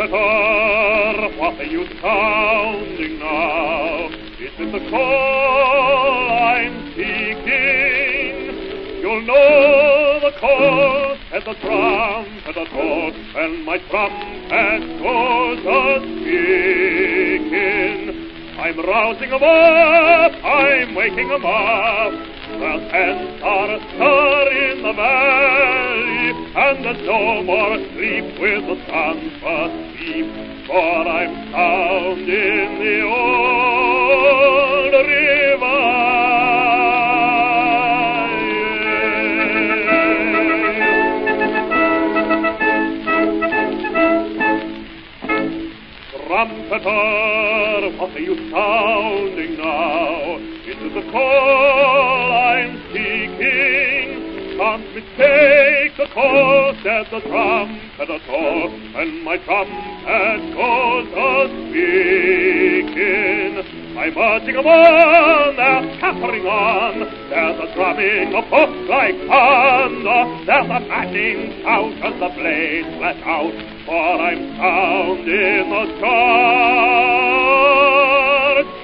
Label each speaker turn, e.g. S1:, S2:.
S1: Trumpeter, what are you sounding now? Is it the call I'm seeking? You'll know the call as the trumpeter calls, and my trumpet goes a-speaking. I'm rousing 'em up, I'm waking 'em up. The tents are astir in the valley, and there's no more sleep with the sun asleep, for I'm sound in the old river. Trumpeter, what are you sounding now? It is the call I'm seeking. Can't mistake the call, said the trumpeter tall, and my trumpet goes a-speaking. I'm urging 'em on, they're scattering on. There's a drumming of hoofs like thunder. There's a crashing shout as the blades flash out, for I'm sound in the sky.